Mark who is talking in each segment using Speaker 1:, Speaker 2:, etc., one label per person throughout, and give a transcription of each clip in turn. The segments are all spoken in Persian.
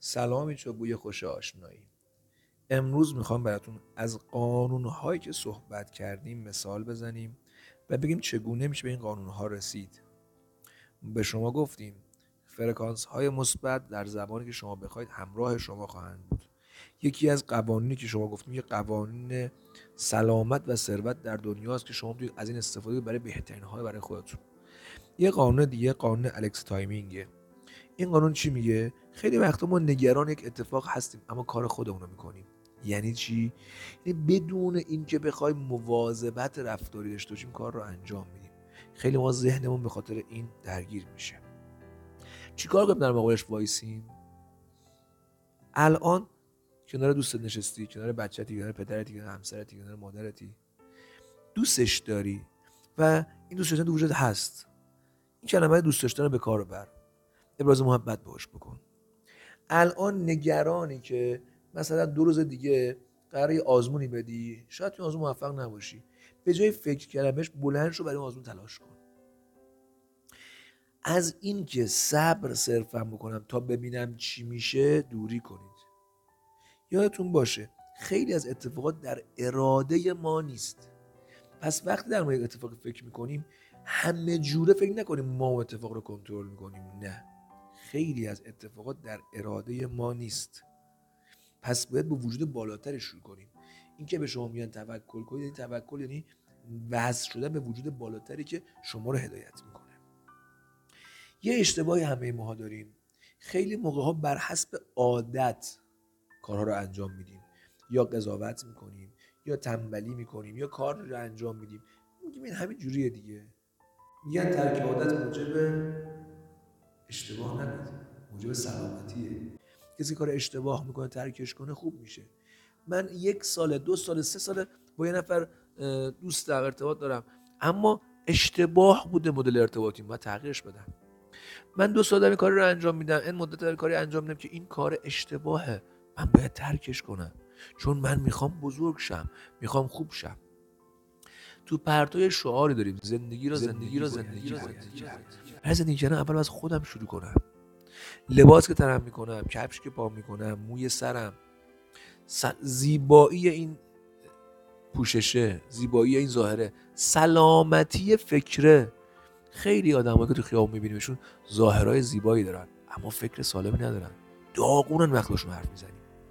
Speaker 1: سلامی چو بوی خوش آشنایی. امروز میخوام براتون از قانونهایی که صحبت کردیم مثال بزنیم و بگیم چگونه میشه به این قانونها رسید. به شما گفتیم فرکانس های مثبت در زمانی که شما بخواید همراه شما خواهند بود. یکی از قوانینی که شما گفتیم یه قوانین سلامت و ثروت در دنیاست که شما میتونید از این استفاده برای بهترین های برای خودتون. یه قانون دیگه قانون الکس تایمینگه. این قانون چی میگه؟ خیلی وقتا ما نگران یک اتفاق هستیم اما کار خودمون رو میکنیم. یعنی چی؟ یعنی بدون اینکه بخوایم مواظبت رفتاری داشته باشیم کار رو انجام میدیم. خیلی ما ذهنمون به خاطر این درگیر میشه. چیکار کنیم در مقابلش وایسیم؟ الان کنار دوستت نشستی، کنار بچه‌تی، کنار پدرتی، کنار همسرتی، کنار مادرتی، دوستش داری و این دوست داشتن تو وجود هست. این کلمه دوست داشتن رو به کار ببر. ابراز محبت باهاش بکن. الان نگرانی که مثلا 2 روز دیگه قراره آزمونی بدی، شاید تو آزمون موفق نباشی. به جای فکر کردنش بلند شو برای آزمون تلاش کن. از این که صبر صرفا بکنم تا ببینم چی میشه دوری کنید. یادتون باشه خیلی از اتفاقات در اراده ما نیست. پس وقتی در مورد اتفاق فکر میکنیم همه جوره فکر نکنیم ما اتفاق رو کنترل میکنیم. نه، خیلی از اتفاقات در اراده ما نیست. پس باید با وجود بالاتر شروع کنیم. این که به شما میگن توکل کنید، یعنی توکل یعنی وصل شدن به وجود بالاتری که شما رو هدایت میکنه. یه اشتباهی همه ماها داریم. خیلی موقع‌ها بر حسب عادت کارها رو انجام میدیم. یا قضاوت میکنیم، یا تنبلی میکنیم، یا کار رو انجام میدیم. میگیم این همین جوریه دیگه. میگن ترک عادت موجب اشتباه نکنید، موجب سلامتیه. کسی کار اشتباه میکنه ترکش کنه خوب میشه. من 1 سال 2 سال 3 سال با یه نفر دوست در ارتباط دارم اما اشتباه بوده مدل ارتباطی، من تغییرش بدم. من 2 سال دارم این کار رو انجام میدم، این مدت دارم کاری انجام میدم که این کار اشتباهه، من باید ترکش کنم چون من میخوام بزرگ شم، میخوام خوب شم. تو پرتوی شعاری داریم زندگی رو زندگی کردن. اول از خودم شروع کنم. لباس که تنم میکنم، کفش که پام میکنم، موی سرم، زیبایی این پوششه، زیبایی این ظاهره، سلامتی فکره. خیلی آدمایی که تو خیابون میبینیمشون ظاهرهای زیبایی دارن اما فکر سالمی ندارن، داغونن وقتشون حرف میزنیم.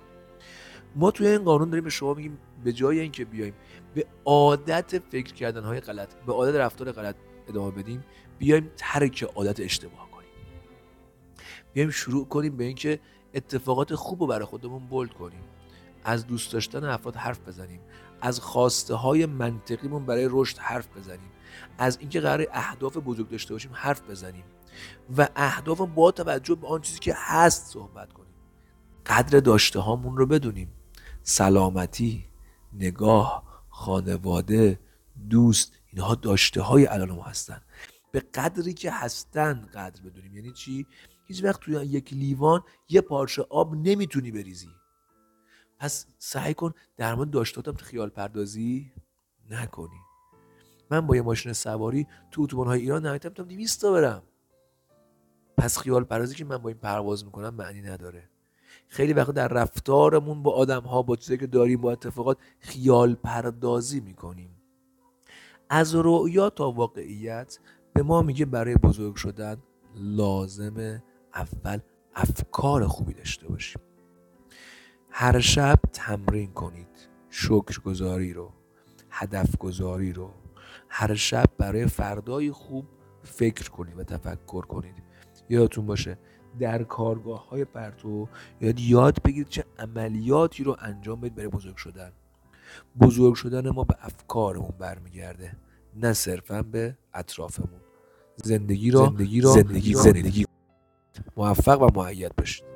Speaker 1: ما توی این قانون داریم به شما میگیم به جای اینکه بیایم به عادت فکر کردنهای غلط، به عادت رفتار غلط ادامه بدیم، بیایم ترک عادت اشتباه کنیم. بیایم شروع کنیم به اینکه اتفاقات خوب رو برای خودمون بولد کنیم. از دوست داشتن افراد حرف بزنیم، از خواسته های منطقیمون برای رشد حرف بزنیم، از اینکه قراره اهداف بزرگ داشته باشیم حرف بزنیم و اهدافمون با توجه به آن چیزی که هست صحبت کنیم. قدر داشته هامون رو بدونیم. سلامتی، نگاه، خانواده، دوست، اینها داشته های الان ما هستن. به قدری که هستن قدر بدونیم. یعنی چی؟ هیچ وقت توی یک لیوان یه پارچه آب نمیتونی بریزی. پس سعی کن در مورد داشتهاتم تو خیال پردازی نکنی. من با یه ماشین سواری تو اتوبان‌های ایران نهایتاً 200 تا برم. پس خیال پردازی که من با این پرواز میکنم معنی نداره. خیلی وقتا در رفتارمون با آدم‌ها، با چیزایی که داریم، با اتفاقات خیال پردازی میکنیم. از رؤیا تا واقعیت به ما میگه برای بزرگ شدن لازمه اول افکار خوبی داشته باشیم. هر شب تمرین کنید شکرگزاری رو، هدف گذاری رو. هر شب برای فردای خوب فکر کنید و تفکر کنید. یادتون باشه در کارگاه‌های پرتو یاد بگیرید چه عملیاتی رو انجام بدید برای بزرگ شدن. بزرگ شدن ما به افکارمون برمیگرده، نه صرفاً به اطرافمون. زندگی رو زندگی موفق و مؤید باشید.